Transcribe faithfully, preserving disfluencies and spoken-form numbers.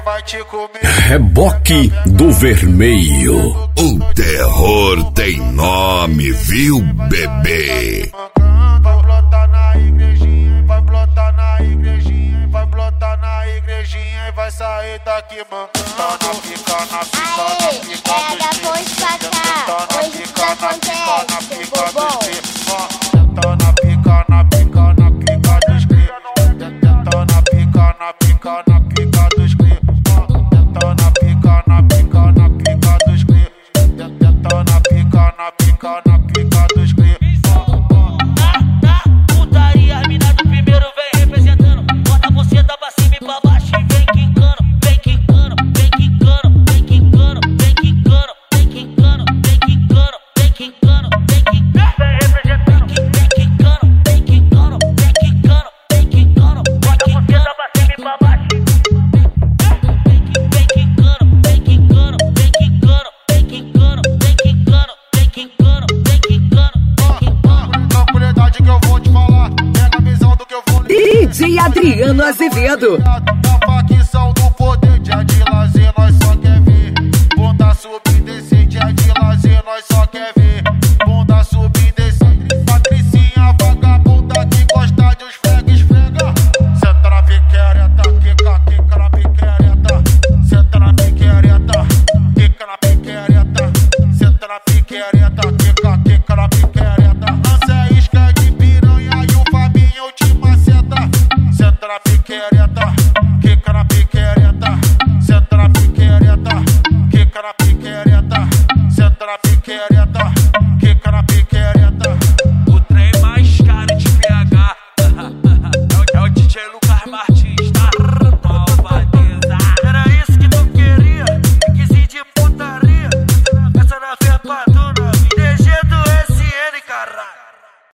vai te comer. Reboque do Vermelho. O terror tem nome, viu, bebê? Vai brotar na igrejinha, vai brotar na igrejinha, vai brotar na igrejinha e vai sair daqui mancando. Tá na pica, na pica, na pica dos cria. Tá na pica, na pica, na pica dos cria. Tá na pica, na pica, na pica dos cria. Tá na pica, na pica, na pica dos cria. Tá na pica, na pica, na pica dos cria. Tá na pica, na pica, na pica dos cria. Putaria, mina do primeiro vem representando. Bota você da pra cima e pra baixo e vem quicando, vem quicando, vem quicando, vem quicando, vem quicando, vem quicando, vem quicando, vem quicando, vem quicando, vem representando, vem quicando, vem quicando, vem quicando, vem quicando, bota você da pra cima e pra baixo. Vem quicando, vem quicando, vem quicando, vem quicando, vem quicando, vem quicando, vem quicando. Tranquilidade que eu vou te falar, pega a visão do que eu vou lhe D J Adriano Azevedo.